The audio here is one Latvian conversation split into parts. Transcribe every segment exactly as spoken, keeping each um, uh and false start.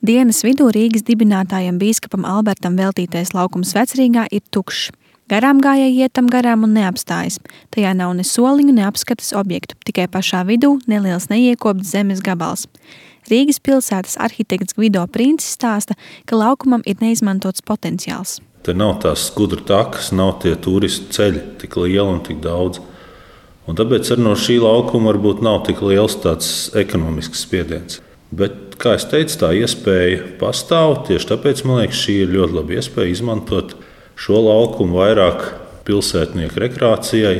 Dienas vidū Rīgas dibinātājam bīskapam Albertam veltītais laukums Vecrīgā ir tukšs. Garām gājēji iet tam garām un neapstājas. Tajā nav ne soliņu, ne apskates objektu, tikai pašā vidū neliels neiekopts zemes gabals. Rīgas pilsētas arhitekts Gvido Princis stāsta, ka laukumam ir neizmantots potenciāls. Te nav tās skudru takas, nav tie turistu ceļi tik lieli un tik daudz. Un tāpēc arī no šī laukuma varbūt nav tik liels tāds ekonomisks spiediens. Bet, kā es teicu, tā iespēja pastāv. Tieši tāpēc, man liekas, šī ir ļoti laba iespēja izmantot šo laukumu vairāk pilsētnieku rekreācijai.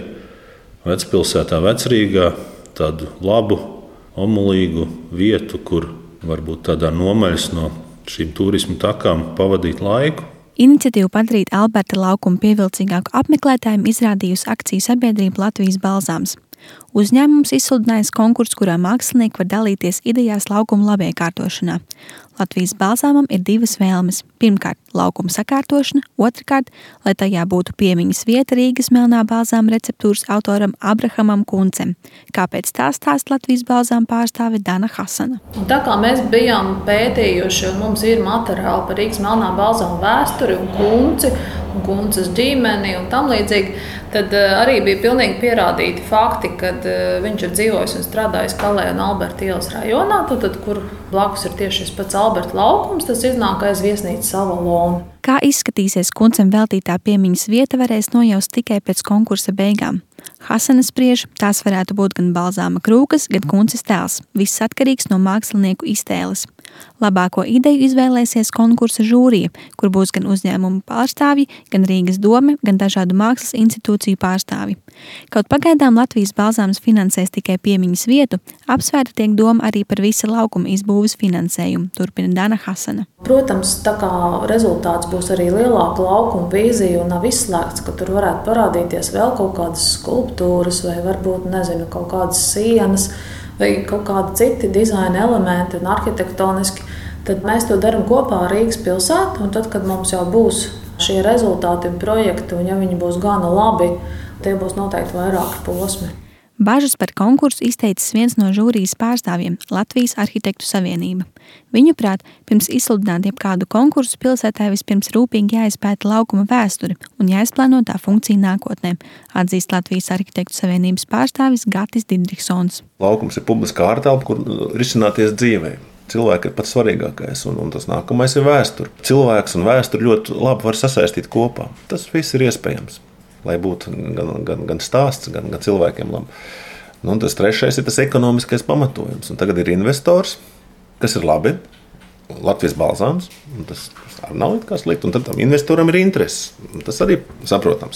Vecpilsētā Vecrīgā tādu labu, omulīgu vietu, kur varbūt tādā nomaļas no šīm turismu takām pavadīt laiku. Iniciatīvu padarīt Alberta laukumu pievilcīgāku apmeklētājiem izrādījusi akciju sabiedrība Latvijas Balzāms. Uzņēmums izsludinājis konkursu, kurā mākslinieki var dalīties idejās laukuma labiekārtošanā. Latvijas Balzāmam ir divas vēlmes. Pirmkārt, laukuma sakārtošana, otrkārt, lai tajā būtu piemiņas vieta Rīgas melnā balzāma receptūras autoram Abrahamam Kuncem. Kāpēc tā stāsta Latvijas Balzāma pārstāve Dana Hasana. Un tā kā mēs bijām pētījuši, un mums ir materiāli par Rīgas melnā balzāma vēsturi un Kunci, un Kunces ģimeni un tam līdzīgi, tad arī bija pilnīgi pierādīti fakti, kad viņš ir dzīvojis un strādājis Kalē un Alberta ielas rajonā, tad, tad, kur blakus ir tieši šis pats Alberta laukums, tas iznāk aiz viesnīcas Avalona. Kā izskatīsies Kuncem veltītā piemiņas vieta, varēs nojaust tikai pēc konkursa beigām. Hasana spriež, tās varētu būt gan balzāma krūkas, gan Kunces tēls. Viss atkarīgs no mākslinieku iztēles. Labāko ideju izvēlēsies konkursa žūrija, kur būs gan uzņēmumu pārstāvji, gan Rīgas dome, gan dažādu mākslas institūciju pārstāvji. Kaut pagaidām Latvijas Balzāms finansēs tikai piemiņas vietu, apsvērta tiek doma arī par visa laukuma izbūves finansējumu, turpina Dana Hasana. Protams, tā kā rezultāts būs arī lielāka laukuma vīzija un nav izslēgts, ka tur varētu parādīties vēl kaut kādas skulptūras vai varbūt, nezinu, kaut kādas sienas vai kaut kādi citi dizaina elementi un arhitektoniski, tad mēs to darām kopā ar Rīgas pilsētu, un tad, kad mums jau būs šie rezultāti un projekti, un ja viņi būs gana labi, tie būs noteikti vairāki posmi. Bažas par konkursu izteicis viens no žūrijas pārstāvjiem – Latvijas Arhitektu savienība. Viņuprāt, pirms izsludināt jebkādu konkursu pilsētā vispirms rūpīgi jāizpēta laukuma vēsture un jāizplāno tā funkcija nākotnē, atzīst Latvijas Arhitektu savienības pārstāvis Gatis Didriksons. Laukums ir publiskā ārtelpa, kur risināties dzīvē. Cilvēki ir pats svarīgākais, un, un tas nākamais ir vēsture. Cilvēks un vēsture ļoti labi var sasaistīt kopā. Tas viss ir iespējams. Lai būtu gan, gan, gan stāsts, gan, gan cilvēkiem labi. Nu, tas trešais ir tas ekonomiskais pamatojums. Un tagad ir investors, kas ir labi, Latvijas Balzāms, un tas arī nav kā slikti, un tad tam investoram ir intereses. Tas arī saprotams.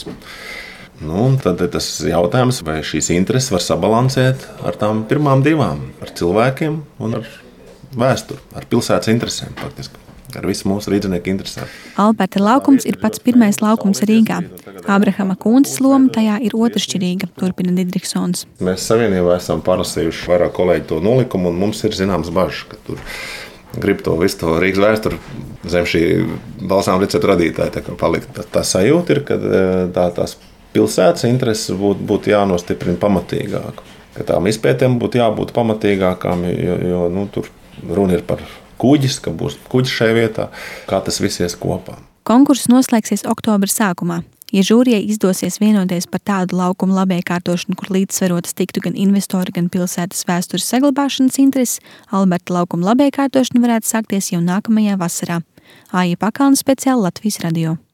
Nu, tad ir tas jautājums, vai šīs intereses var sabalansēt ar tām pirmām divām, ar cilvēkiem un ar vēsturi, ar pilsētas interesēm faktiski. Ar visu mūsu rīdzinieku interesēm. Alberta laukums ir pats pirmais laukums Rīgā. Abrahama Kunces loma tajā ir otršķirīga, turpina Didriksons. Mēs savienībā esam parasījuši vairāk kolēģi to nolikumu, un mums ir zināms bažas, ka tur grib to visu to Rīgas vēsturi zem šī balzāma receptu radītāja palikt. Tā, tā sajūta ir, ka tā, tās pilsētas intereses būtu būt jānostiprina pamatīgāk. Ka tām izpētēm būtu jābūt pamatīgākām, jo, jo nu, tur runa ir par kuģis, ka būs kuģis šajā vietā, kā tas viss ies kopā. Konkurss noslēgsies oktobra sākumā. Ja žūrijai izdosies vienoties par tādu laukumu labiekārtošanu, kur līdzsvarotas tiktu gan investori, gan pilsētas vēstures saglabāšanas intereses, Alberta laukuma labiekārtošana varētu sākties jau nākamajā vasarā. Aija Pakalna speciāli Latvijas radio.